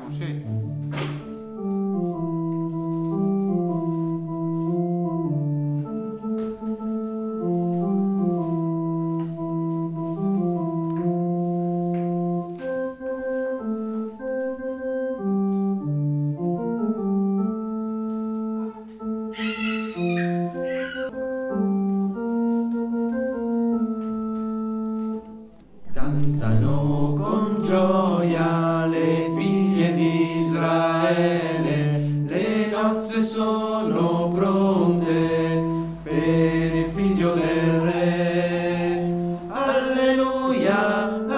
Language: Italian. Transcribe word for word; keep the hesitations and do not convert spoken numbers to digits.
Iniziamo, sì. Danzano con gioia le figlie di Israele, le nozze sono pronte per il figlio del re. Alleluia,